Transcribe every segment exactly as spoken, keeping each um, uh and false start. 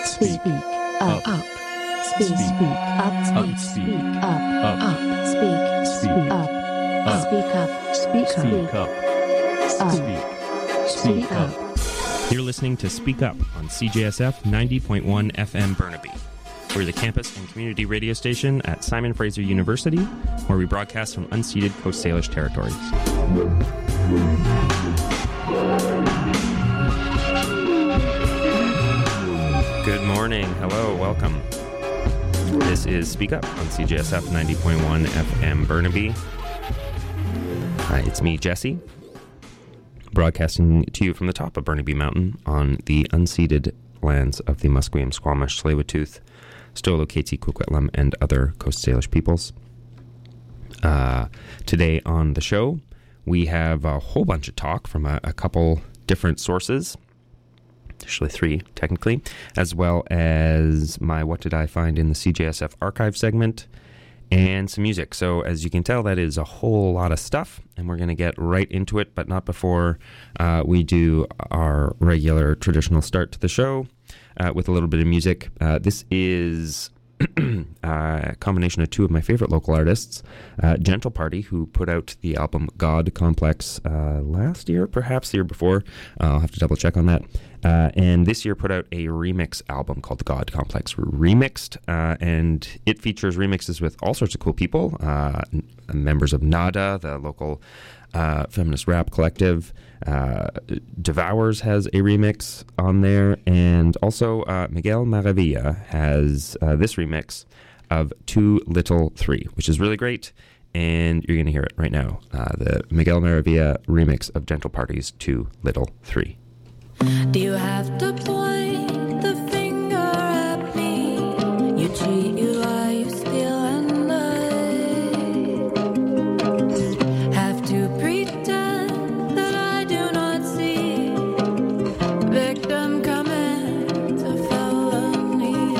speak, up, up, speak, speak, up, speak, speak, up, up, speak, speak, up, speak up, speak, speak up, speak, speak up. You're listening to Speak Up on C J S F ninety point one F M Burnaby. We're the campus and community radio station at Simon Fraser University, where we broadcast from unceded Coast Salish territories. Good morning. Hello. Welcome. This is Speak Up on C J S F ninety point one F M Burnaby. Hi, it's me, Jesse, broadcasting to you from the top of Burnaby Mountain on the unceded lands of the Musqueam, Squamish, Tsleil-Waututh, Stolo, Métis, Coquitlam, and other Coast Salish peoples. Uh, today on the show, we have a whole bunch of talk from a, a couple different sources, actually three, technically, as well as my What Did I Find in the C J S F archive segment, and some music. So as you can tell, that is a whole lot of stuff, and we're going to get right into it, but not before uh, we do our regular traditional start to the show uh, with a little bit of music. Uh, this is a combination of two of my favorite local artists, uh, Gentle Party, who put out the album God Complex uh, last year, perhaps the year before. Uh, I'll have to double check on that. Uh, and this year put out a remix album called God Complex Remixed, uh, and it features remixes with all sorts of cool people, uh, n- members of NADA, the local uh, feminist rap collective. Uh, Devours has a remix on there, and also uh, Miguel Maravilla has uh, this remix of Too Little Three, which is really great, and you're going to hear it right now. Uh, the Miguel Maravilla remix of Gentle Party's Too Little Three. Do you have to point the finger at me? You cheat, you lie, you steal, and I have to pretend that I do not see. Victim commits a felony.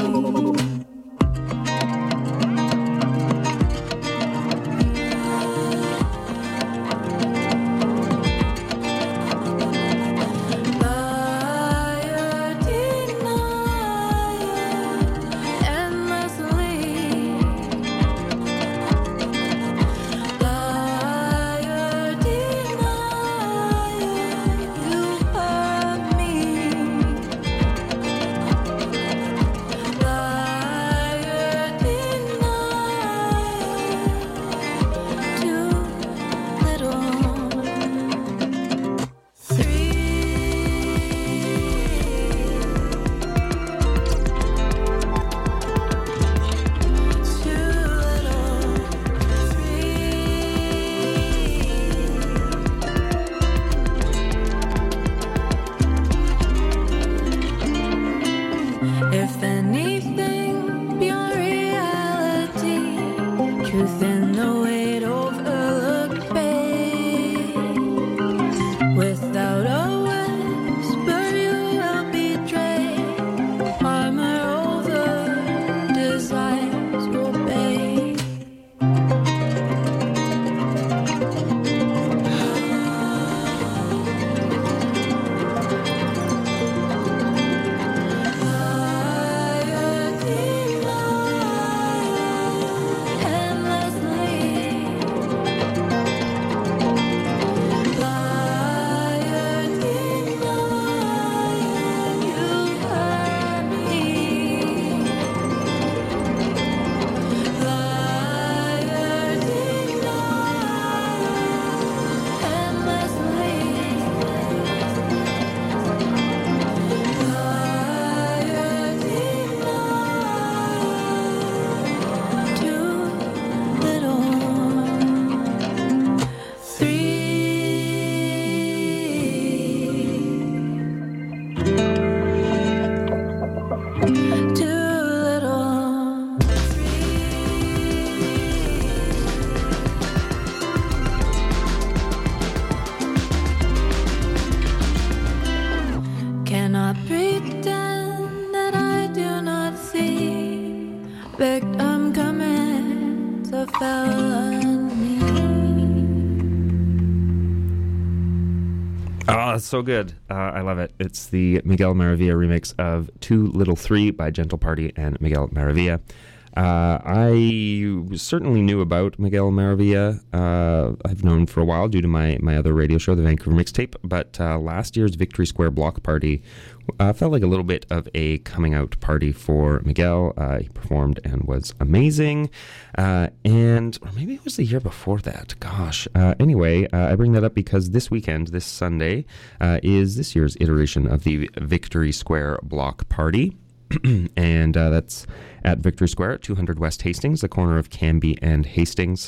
Oh, it's so good. Uh, I love it. It's the Miguel Maravilla remix of Too Little Three by Gentle Party and Miguel Maravilla. Uh, I certainly knew about Miguel Maravilla. Uh, I've known for a while due to my, my other radio show, the Vancouver Mixtape. But uh, last year's Victory Square Block Party uh, felt like a little bit of a coming out party for Miguel. Uh, he performed and was amazing. Uh, and or maybe it was the year before that. Gosh. Uh, anyway, uh, I bring that up because this weekend, this Sunday, uh, is this year's iteration of the Victory Square Block Party. and uh, that's at Victory Square at two hundred West Hastings, the corner of Canby and Hastings.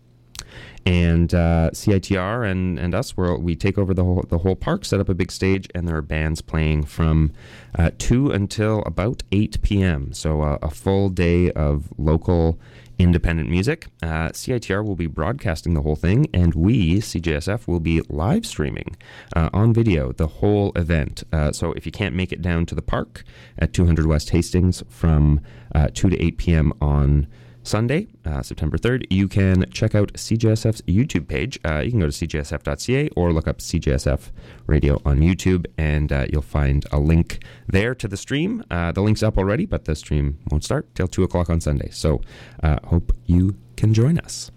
And uh, C I T R and, and us, we're, we take over the whole, the whole park, set up a big stage, and there are bands playing from uh, two until about eight p.m. So uh, a full day of local independent music. Uh, C I T R will be broadcasting the whole thing, and we, C J S F, will be live streaming uh, on video the whole event. Uh, so if you can't make it down to the park at two hundred West Hastings from uh, two to eight p.m. on Sunday, uh, September third, you can check out C J S F's YouTube page. Uh, you can go to c j s f dot c a or look up C J S F Radio on YouTube, and uh, you'll find a link there to the stream. Uh, the link's up already, but the stream won't start till two o'clock on Sunday. So uh, hope you can join us.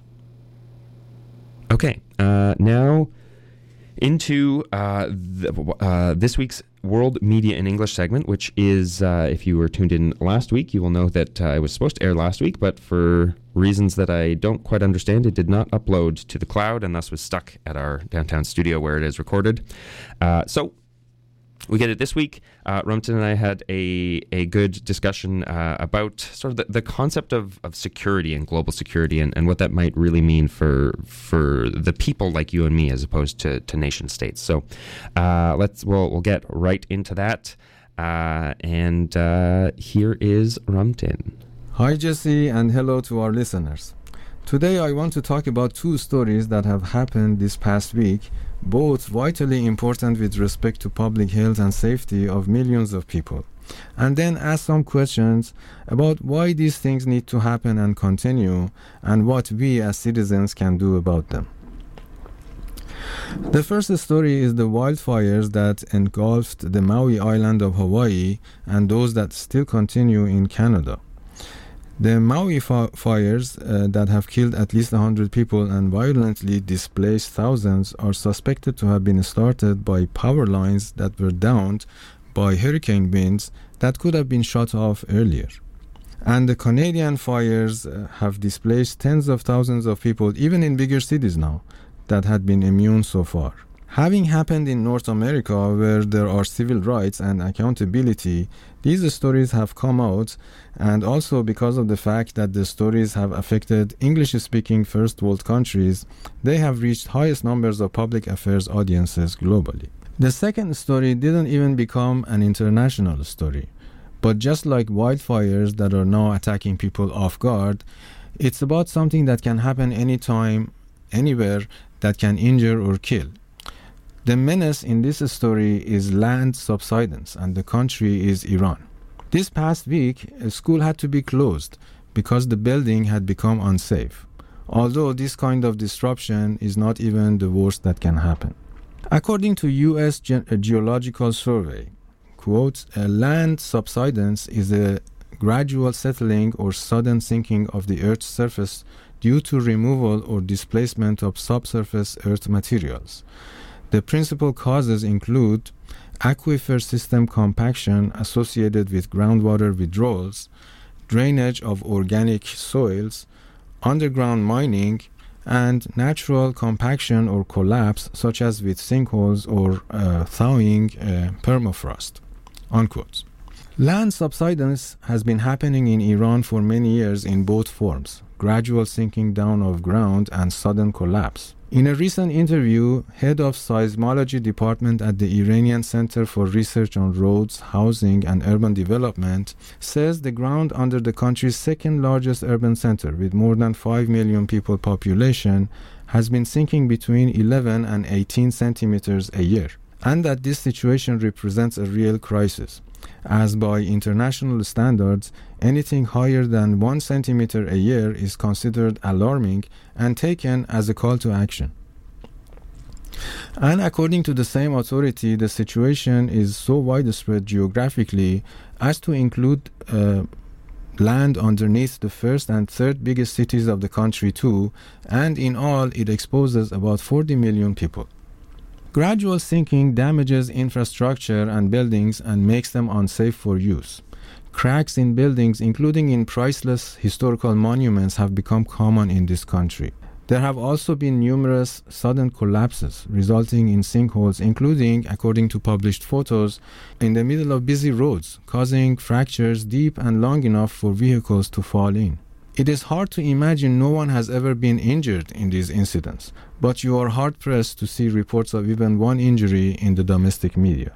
Okay, uh, now into uh, the, uh, this week's World Media in English segment, which is, uh, if you were tuned in last week, you will know that uh, it was supposed to air last week, but for reasons that I don't quite understand, it did not upload to the cloud and thus was stuck at our downtown studio where it is recorded. Uh, so we get it this week. Uh, Rumton and I had a, a good discussion uh, about sort of the, the concept of, of security and global security and, and what that might really mean for for the people like you and me as opposed to, to nation states. So uh, let's we'll, we'll get right into that. Uh, and uh, here is Rumton. Hi Jesse, and hello to our listeners. Today I want to talk about two stories that have happened this past week, both vitally important with respect to public health and safety of millions of people, and then ask some questions about why these things need to happen and continue, and what we as citizens can do about them. The first story is the wildfires that engulfed the Maui island of Hawaii and those that still continue in Canada. The Maui fi- fires uh, that have killed at least one hundred people and violently displaced thousands are suspected to have been started by power lines that were downed by hurricane winds that could have been shut off earlier. And the Canadian fires uh, have displaced tens of thousands of people, even in bigger cities now, that had been immune so far. Having happened in North America, where there are civil rights and accountability, these stories have come out, and also because of the fact that the stories have affected English-speaking first world countries, they have reached highest numbers of public affairs audiences globally. The second story didn't even become an international story, but just like wildfires that are now attacking people off guard, it's about something that can happen anytime, anywhere, that can injure or kill. The menace in this story is land subsidence, and the country is Iran. This past week, a school had to be closed because the building had become unsafe, although this kind of disruption is not even the worst that can happen. According to U S Ge- Geological Survey, quote, a land subsidence is a gradual settling or sudden sinking of the Earth's surface due to removal or displacement of subsurface Earth materials. The principal causes include aquifer system compaction associated with groundwater withdrawals, drainage of organic soils, underground mining, and natural compaction or collapse, such as with sinkholes or uh, thawing uh, permafrost. Unquote. Land subsidence has been happening in Iran for many years in both forms, gradual sinking down of ground and sudden collapse. In a recent interview, head of seismology department at the Iranian Center for Research on Roads, Housing and Urban Development says the ground under the country's second largest urban center with more than five million people population has been sinking between eleven and eighteen centimeters a year, and that this situation represents a real crisis, as by international standards, anything higher than one centimeter a year is considered alarming and taken as a call to action. And according to the same authority, the situation is so widespread geographically as to include uh, land underneath the first and third biggest cities of the country too, and in all it exposes about forty million people. Gradual sinking damages infrastructure and buildings and makes them unsafe for use. Cracks in buildings, including in priceless historical monuments, have become common in this country. There have also been numerous sudden collapses resulting in sinkholes, including, according to published photos, in the middle of busy roads, causing fractures deep and long enough for vehicles to fall in. It is hard to imagine no one has ever been injured in these incidents, but you are hard-pressed to see reports of even one injury in the domestic media.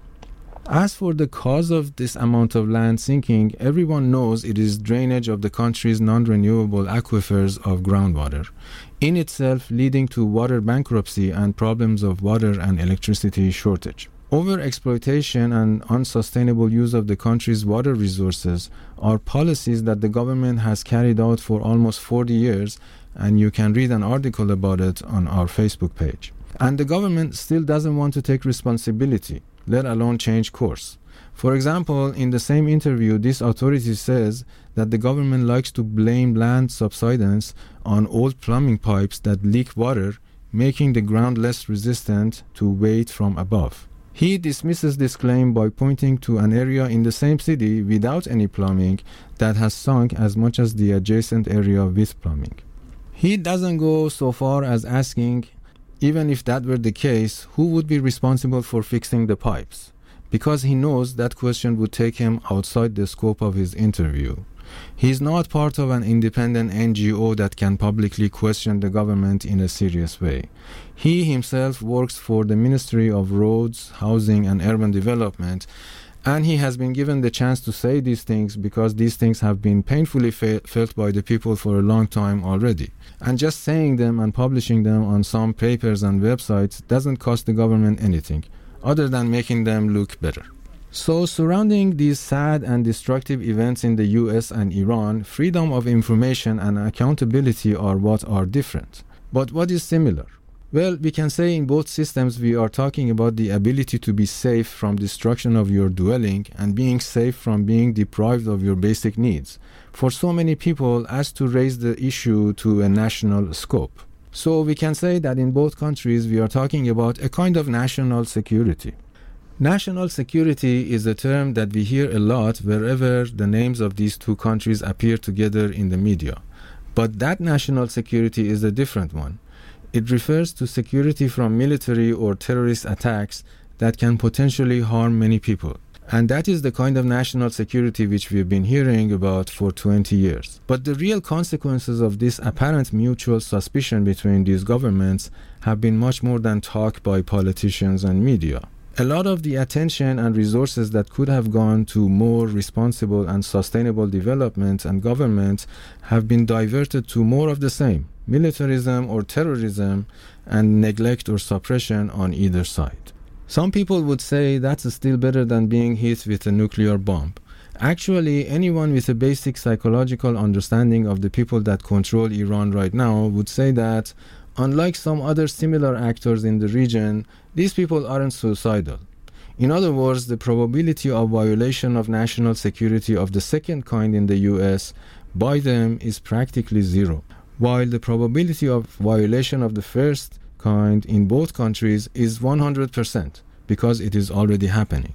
As for the cause of this amount of land sinking, everyone knows it is drainage of the country's non-renewable aquifers of groundwater, in itself leading to water bankruptcy and problems of water and electricity shortage. Overexploitation and unsustainable use of the country's water resources are policies that the government has carried out for almost forty years, and you can read an article about it on our Facebook page. And the government still doesn't want to take responsibility, let alone change course. For example, in the same interview, this authority says that the government likes to blame land subsidence on old plumbing pipes that leak water, making the ground less resistant to weight from above. He dismisses this claim by pointing to an area in the same city without any plumbing that has sunk as much as the adjacent area with plumbing. He doesn't go so far as asking, even if that were the case, who would be responsible for fixing the pipes? Because he knows that question would take him outside the scope of his interview. He is not part of an independent N G O that can publicly question the government in a serious way. He himself works for the Ministry of Roads, Housing and Urban Development, and he has been given the chance to say these things because these things have been painfully fe- felt by the people for a long time already. And just saying them and publishing them on some papers and websites doesn't cost the government anything, other than making them look better. So, surrounding these sad and destructive events in the U S and Iran, freedom of information and accountability are what are different. But what is similar? Well, we can say in both systems we are talking about the ability to be safe from destruction of your dwelling and being safe from being deprived of your basic needs for so many people as to raise the issue to a national scope. So we can say that in both countries we are talking about a kind of national security. National security is a term that we hear a lot wherever the names of these two countries appear together in the media. But that national security is a different one. It refers to security from military or terrorist attacks that can potentially harm many people. And that is the kind of national security which we've been hearing about for twenty years. But the real consequences of this apparent mutual suspicion between these governments have been much more than talk by politicians and media. A lot of the attention and resources that could have gone to more responsible and sustainable development and government have been diverted to more of the same, militarism or terrorism, and neglect or suppression on either side. Some people would say that's still better than being hit with a nuclear bomb. Actually, anyone with a basic psychological understanding of the people that control Iran right now would say that, unlike some other similar actors in the region, these people aren't suicidal. In other words, the probability of violation of national security of the second kind in the U S by them is practically zero, while the probability of violation of the first kind in both countries is one hundred percent, because it is already happening.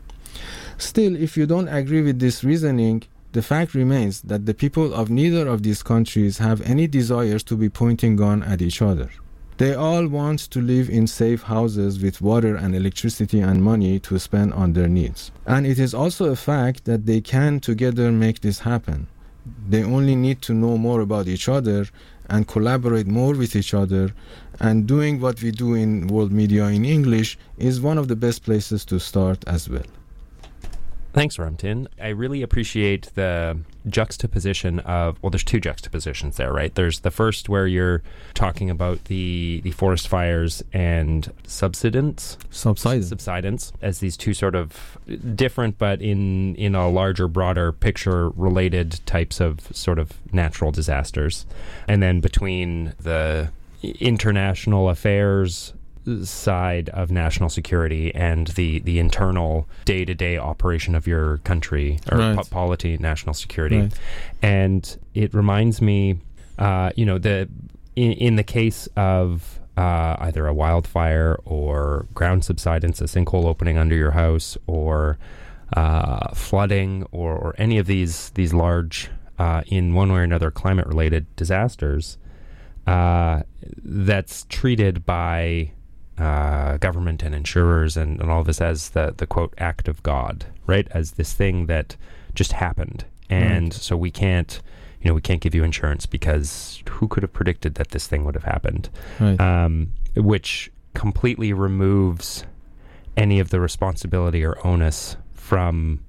Still, if you don't agree with this reasoning, the fact remains that the people of neither of these countries have any desires to be pointing gun at each other. They all want to live in safe houses with water and electricity and money to spend on their needs. And it is also a fact that they can together make this happen. They only need to know more about each other and collaborate more with each other, and doing what we do in world media in English is one of the best places to start as well. Thanks, Ramtin. I really appreciate the juxtaposition of, well, there's two juxtapositions there, right? There's the first where you're talking about the, the forest fires and subsidence. Subsidence. Subsidence as these two sort of different, but in, in a larger, broader picture, related types of sort of natural disasters. And then between the international affairs side of national security and the, the internal day-to-day operation of your country, or Right. po- polity, national security. Right. And it reminds me, uh, you know, the in, in the case of uh, either a wildfire or ground subsidence, a sinkhole opening under your house, or uh, flooding, or, or any of these these large, uh, in one way or another, climate-related disasters, uh, that's treated by uh, government and insurers and, and all of this as the, the, quote, act of God, right? As this thing that just happened. And Right. so we can't, you know, we can't give you insurance because who could have predicted that this thing would have happened? Right. Um, which completely removes any of the responsibility or onus from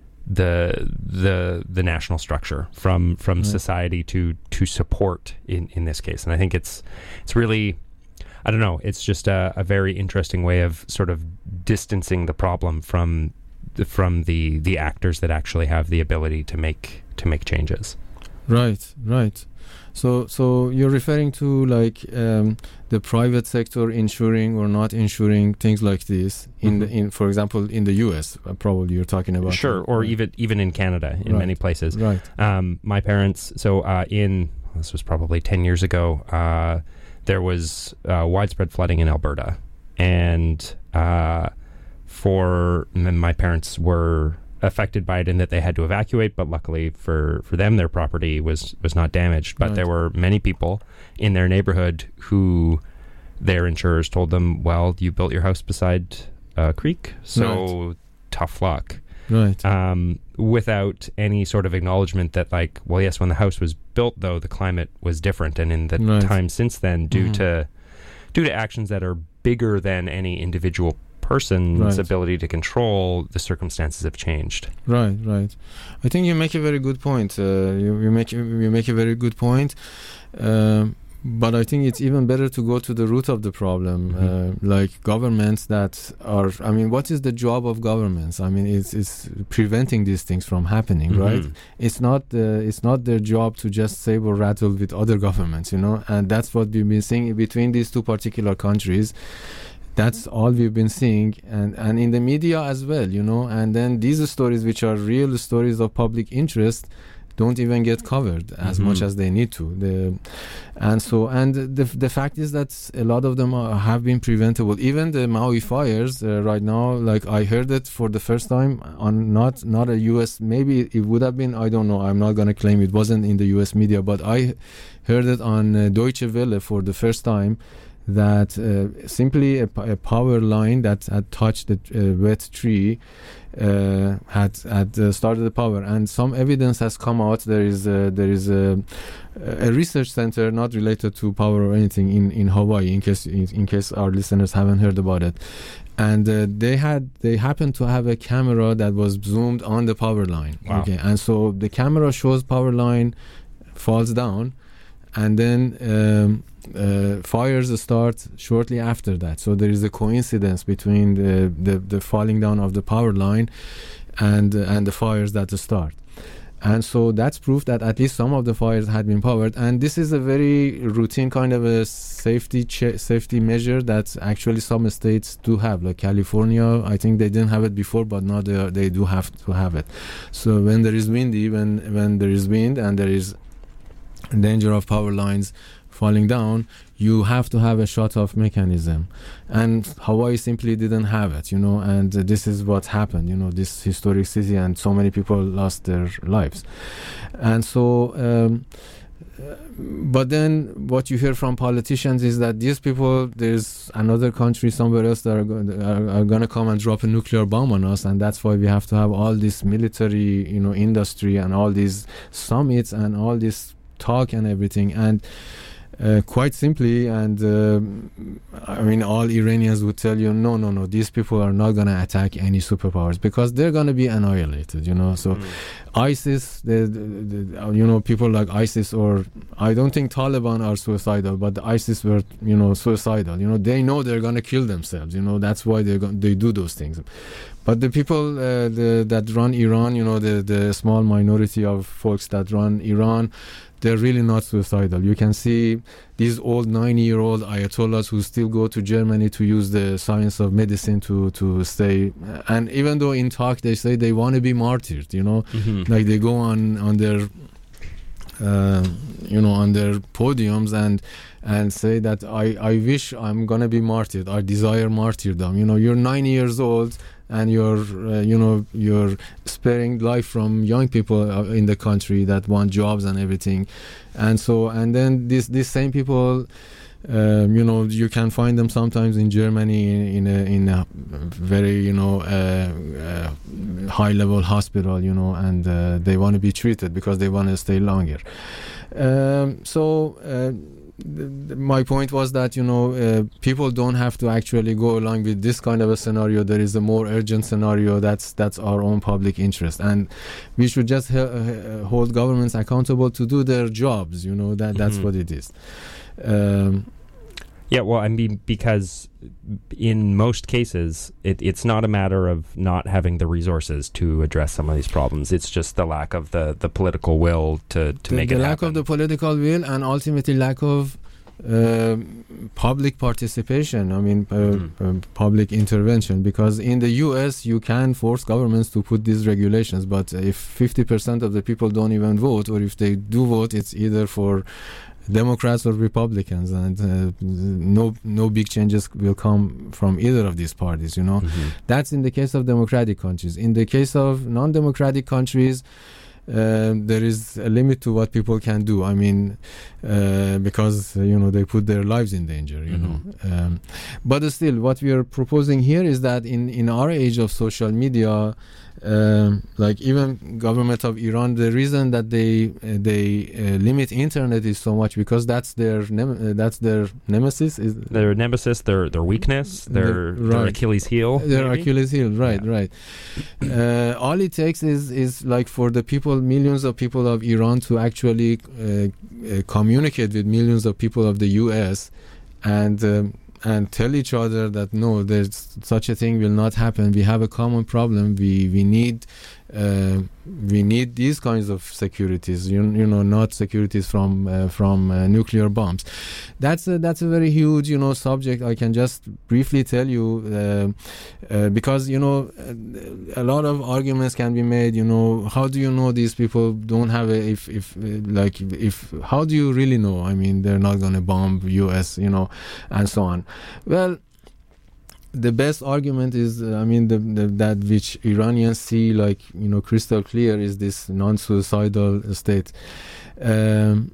the the the national structure, from from Right. society to to support in in this case. And I think it's it's really, I don't know, it's just a, a very interesting way of sort of distancing the problem from the, from the the actors that actually have the ability to make to make changes. Right, right. So, so you're referring to like um, the private sector insuring or not insuring things like this in, the, Mhm. in, for example, in the U S. Uh, probably you're talking about. Sure, or Right. even even in Canada, in Right. many places. Right. Um, my parents, so uh, in, this was probably ten years ago, uh, there was uh, widespread flooding in Alberta. And uh, for m- my parents were affected by it in that they had to evacuate, but luckily for, for them, their property was, was not damaged. But Right. there were many people in their neighborhood who their insurers told them, well, you built your house beside a creek, so tough luck. Right. Um, without any sort of acknowledgement that, like, well, yes, when the house was built, though, the climate was different, and in the Right. time since then, due Mhm. to due to actions that are bigger than any individual person's Right. ability to control, the circumstances have changed. Right, right. I think you make a very good point. Uh, you, you make you make a very good point. Um, but I think it's even better to go to the root of the problem, Mhm. uh, like governments that are. I mean, what is the job of governments? I mean, it's it's preventing these things from happening, Mhm. right? It's not uh, it's not their job to just saber rattle with other governments, you know. And that's what we've been seeing between these two particular countries. That's all we've been seeing, and, and in the media as well, you know. And then these stories, which are real stories of public interest, don't even get covered as Mhm. much as they need to. The, and so, and the the fact is that a lot of them are, have been preventable. Even the Maui fires uh, right now, like I heard it for the first time on not not a U S. Maybe it would have been. I don't know. I'm not gonna claim it wasn't in the U S media, but I heard it on uh, Deutsche Welle for the first time. That uh, simply a, p- a power line that had touched the uh, wet tree uh, had had uh, started the power, and some evidence has come out. There is a, there is a, a research center not related to power or anything in, in Hawaii. In case in, in case our listeners haven't heard about it, and uh, they had they happened to have a camera that was zoomed on the power line. Wow. Okay, and so the camera shows power line falls down, and then. Um, Uh, fires start shortly after that, so there is a coincidence between the, the, the falling down of the power line and uh, and the fires that start, and so that's proof that at least some of the fires had been powered. And this is a very routine kind of a safety che- safety measure that actually some states do have, like California. I think they didn't have it before, but now they are, they do have to have it. So when there is windy, when when there is wind and there is danger of power lines falling down, you have to have a shut-off mechanism, and Hawaii simply didn't have it, you know. And uh, this is what happened, you know, this historic city, and so many people lost their lives. And so um, uh, but then what you hear from politicians is that these people, there's another country somewhere else that are, go- are, are going to come and drop a nuclear bomb on us, and that's why we have to have all this military, you know, industry and all these summits and all this talk and everything. And Uh, quite simply, and uh, I mean, all Iranians would tell you, no, no, no, these people are not going to attack any superpowers because they're going to be annihilated, you know. So Mm. ISIS, the, the, the, you know, people like ISIS, or I don't think Taliban are suicidal, but the ISIS were, you know, suicidal. You know, they know they're going to kill themselves. You know, that's why they go- they do those things. But the people uh, the, that run Iran, you know, the, the small minority of folks that run Iran, they're really not suicidal. You can see these old ninety-year-old ayatollahs who still go to Germany to use the science of medicine to, to stay. And even though in talk they say they want to be martyred, you know, mm-hmm. like they go on, on their, uh, you know, on their podiums and and say that I, I wish I'm going to be martyred. I desire martyrdom. You know, you're ninety years old and you're, uh, you know, you're sparing life from young people uh, in the country that want jobs and everything. And so, and then this, these same people, um, you know, you can find them sometimes in Germany in, in, a, in a very, you know, uh, uh, high-level hospital, you know, and uh, they want to be treated because they want to stay longer. Um, so... Uh, my point was that, you know, uh, people don't have to actually go along with this kind of a scenario. There is a more urgent scenario that's that's our own public interest, and we should just uh, hold governments accountable to do their jobs. You know, that that's mm-hmm. what it is. Um, yeah, well, I mean, because in most cases, it, it's not a matter of not having the resources to address some of these problems. It's just the lack of the, the political will to, to the, make the it lack happen. of the political will, and ultimately lack of uh, public participation. I mean, uh, mm-hmm. uh, public intervention. Because in the U S, you can force governments to put these regulations, but if fifty percent of the people don't even vote, or if they do vote, it's either for Democrats or Republicans, and uh, no no big changes will come from either of these parties, you know. Mm-hmm. That's in the case of democratic countries. In the case of non-democratic countries, uh, there is a limit to what people can do. I mean, uh, because, uh, you know, they put their lives in danger, you mm-hmm. know. Um, but still, what we are proposing here is that in, in our age of social media, Um, like even government of Iran, the reason that they uh, they uh, limit internet is so much because that's their nem- uh, that's their nemesis, is their nemesis, their their weakness, their, the, right. their Achilles heel. Their maybe? Achilles heel, right, yeah. right. Uh, all it takes is is like for the people, millions of people of Iran to actually uh, uh, communicate with millions of people of the U S and. Um, and tell each other that no, there's such a thing will not happen. We have a common problem. We we need uh, we need these kinds of securities. You, you know, not securities from uh, from uh, nuclear bombs. That's a, that's a very huge, you know, subject. I can just briefly tell you uh, uh, because, you know, a lot of arguments can be made. You know, how do you know these people don't have a if if uh, like if how do you really know? I mean, they're not going to bomb U S, you know, and so on. Well, the best argument is, uh, I mean, the, the, that which Iranians see like, you know, crystal clear is this non-suicidal state. Um,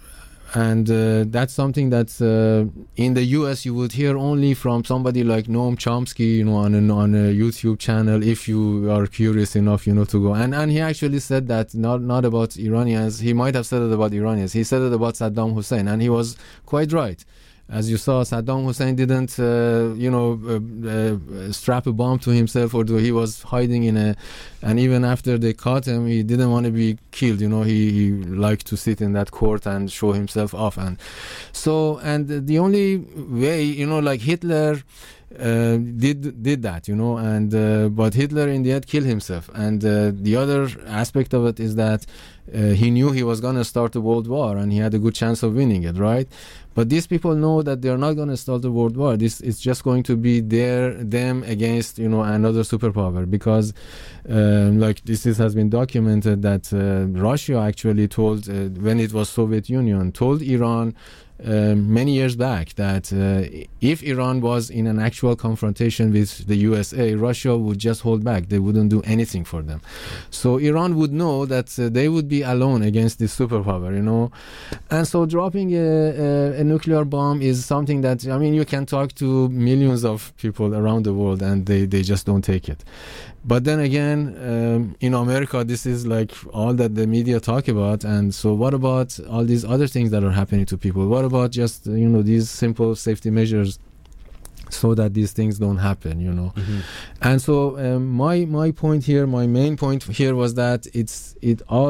and uh, that's something that's uh, in the U S you would hear only from somebody like Noam Chomsky, you know, on a, on a YouTube channel, if you are curious enough, you know, to go. And and he actually said that not not about Iranians. He might have said it about Iranians. He said it about Saddam Hussein, and he was quite right. As you saw, Saddam Hussein didn't, uh, you know, uh, uh, strap a bomb to himself, or do, he was hiding in a, and even after they caught him, he didn't want to be killed. You know, he, he liked to sit in that court and show himself off. And so, and the only way, you know, like Hitler uh, did did that, you know, and uh, but Hitler in the end killed himself. And uh, the other aspect of it is that uh, he knew he was going to start a world war, and he had a good chance of winning it, right? But these people know that they're not going to start a world war. This is just going to be their them against, you know, another superpower. Because, um, like this is, has been documented that uh, Russia actually told, uh, when it was Soviet Union, told Iran uh, many years back that uh, if Iran was in an actual confrontation with the U S A, Russia would just hold back. They wouldn't do anything for them. So Iran would know that uh, they would be alone against this superpower, you know. And so dropping a, a, a nuclear bomb is something that, I mean, you can talk to millions of people around the world and they, they just don't take it. But then again, um, in America, this is like all that the media talk about. And so what about all these other things that are happening to people? What about just, you know, these simple safety measures so that these things don't happen, you know? Mm-hmm. And so um, my my point here, my main point here was that it's it all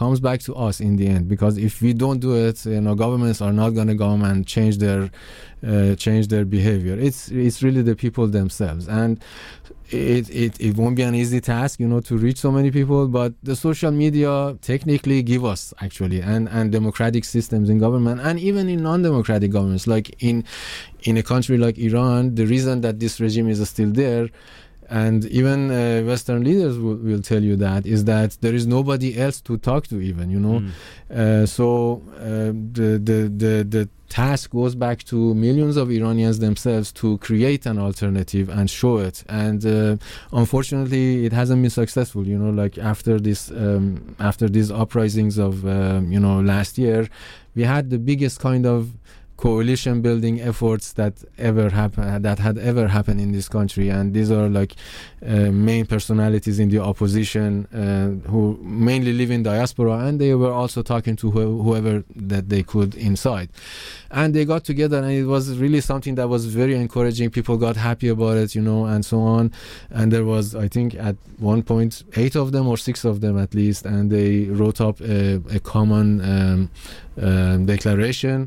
comes back to us in the end, because if we don't do it, you know, governments are not going to come and change their uh, change their behavior. It's it's really the people themselves, and it, it it won't be an easy task, you know, to reach so many people. But the social media technically give us actually, and and democratic systems in government, and even in non-democratic governments, like in in a country like Iran, the reason that this regime is still there, and even uh, Western leaders will, will tell you that, is that there is nobody else to talk to even, you know. Mm. Uh, so uh, the, the, the, the task goes back to millions of Iranians themselves to create an alternative and show it. And uh, unfortunately, it hasn't been successful, you know, like after this, um, after these uprisings of, um, you know, last year, we had the biggest kind of coalition building efforts that ever happen that had ever happened in this country, and these are like uh, main personalities in the opposition uh, who mainly live in diaspora, and they were also talking to wh- whoever that they could inside, and they got together, and it was really something that was very encouraging. People got happy about it, you know, and so on. And there was, I think, at one point eight of them or six of them at least, and they wrote up a, a common um, uh, declaration.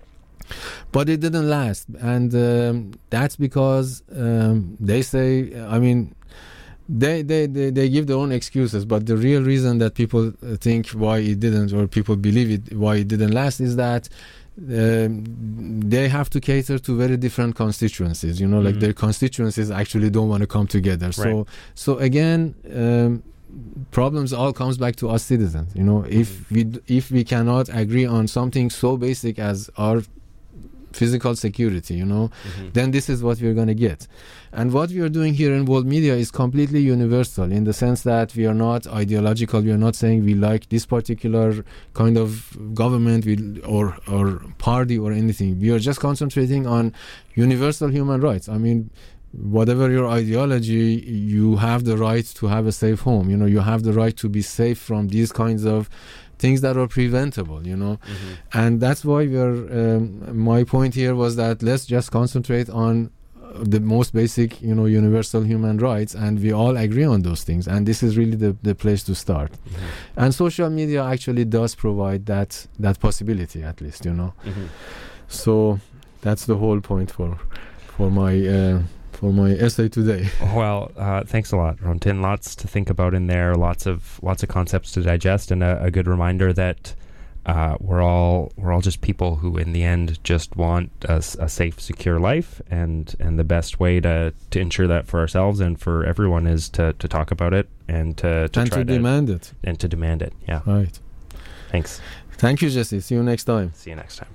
But it didn't last, and um, that's because um, they say, I mean, they, they, they, they give their own excuses, but the real reason that people think why it didn't, or people believe it, why it didn't last, is that um, they have to cater to very different constituencies, you know, mm-hmm. like their constituencies actually don't want to come together. Right. So, so again, um, problems all comes back to us citizens, you know. If we if we cannot agree on something so basic as our physical security, you know, mm-hmm. then this is what we're going to get. And what we are doing here in World Media is completely universal, in the sense that we are not ideological. We are not saying we like this particular kind of government we, or or party or anything. We are just concentrating on universal human rights. I mean, whatever your ideology, you have the right to have a safe home. You know, you have the right to be safe from these kinds of things that are preventable, you know. Mm-hmm. And that's why we're, um, my point here was that let's just concentrate on the most basic, you know, universal human rights, and we all agree on those things. And this is really the, the place to start. Mm-hmm. And social media actually does provide that, that possibility, at least, you know. Mm-hmm. So that's the whole point for, for my... Uh, for my essay today. Well, uh, thanks a lot, Ramtin. Lots to think about in there, lots of lots of concepts to digest, and a, a good reminder that uh, we're all we're all just people who, in the end, just want a, a safe, secure life, and and the best way to, to ensure that for ourselves and for everyone is to, to talk about it and to, to and try to demand it and to demand it. Yeah. Right. Thanks. Thank you, Jesse. See you next time. See you next time.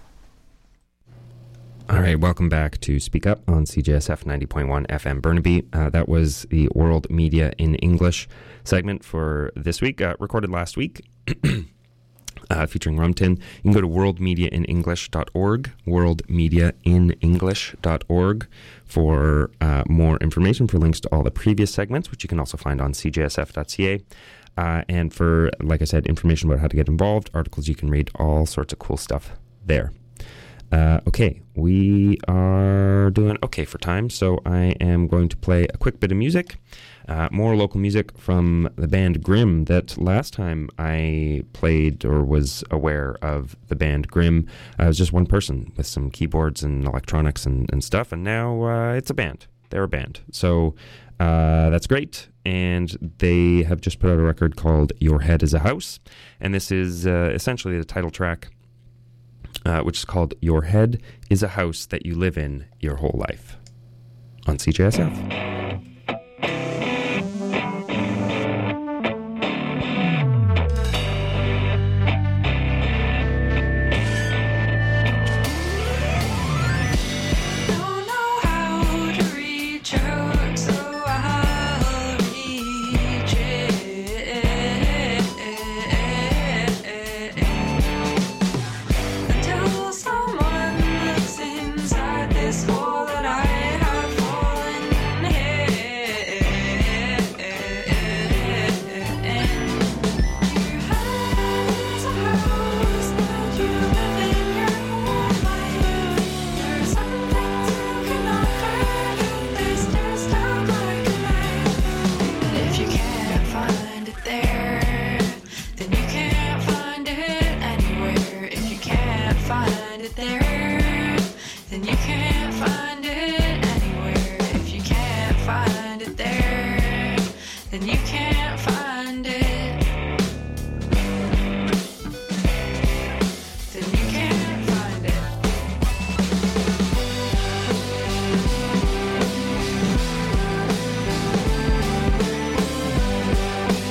All right, welcome back to Speak Up on C J S F ninety point one F M Burnaby. Uh, that was the World Media in English segment for this week, uh, recorded last week, uh, featuring Ramtin. You can go to world media in english dot org, world media in english dot org for uh, more information, for links to all the previous segments, which you can also find on c j s f dot c a. Uh, and for, like I said, information about how to get involved, articles you can read, all sorts of cool stuff there. Uh, okay, we are doing okay for time, so I am going to play a quick bit of music, uh, more local music from the band Grimm. That last time I played or was aware of the band Grimm, I was just one person with some keyboards and electronics and, and stuff, and now uh, it's a band. They're a band, so uh, that's great, and they have just put out a record called Your Head is a House, and this is uh, essentially the title track, Uh, which is called Your Head is a House That You Live In Your Whole Life on C J S F.